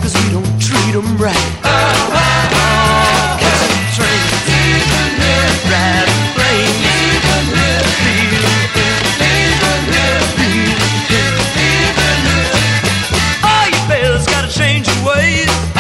'cause we don't treat them right. Catching trains, riding planes, all you fellas gotta change your ways.